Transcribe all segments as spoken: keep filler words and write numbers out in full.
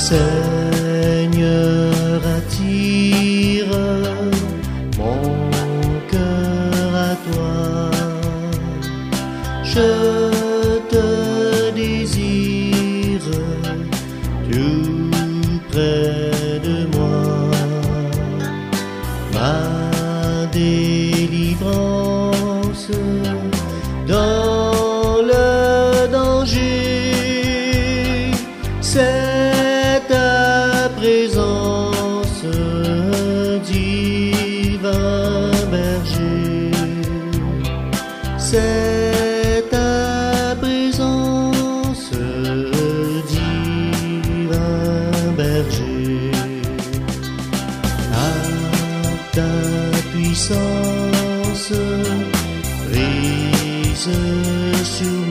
Seigneur, attire mon cœur à toi. Je te désire tout près de moi. Ma délivrance dans le danger, c'est ta présence, divin berger. C'est ta présence, divin berger. À ta puissance prise sur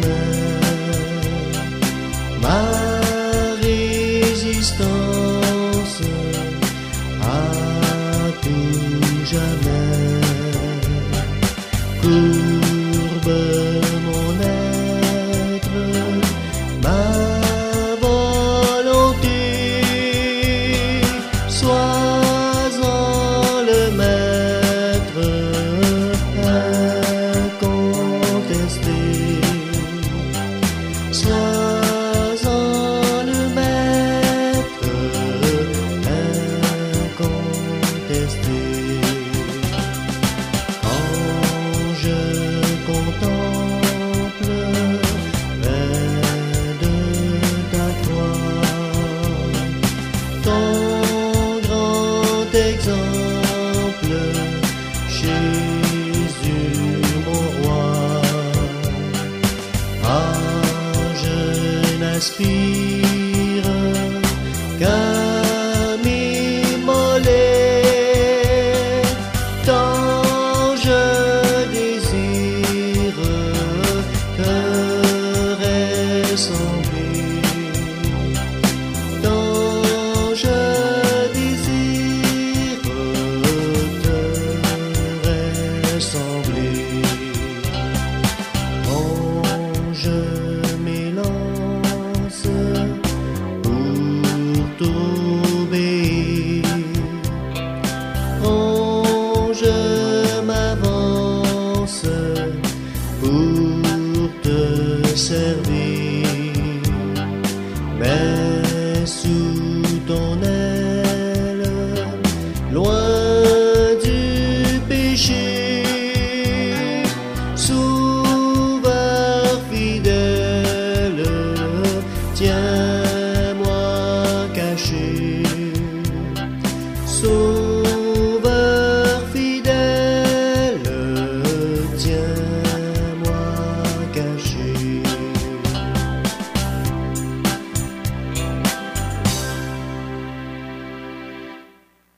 ma résistance à tout jamais. Courbe mon être, ma volonté, sois-en le maître incontesté. Sois-en le maître incontesté. Quand je contemple près de ta croix ton grand exemple, Jésus mon roi, ah, je n'aspire qu'à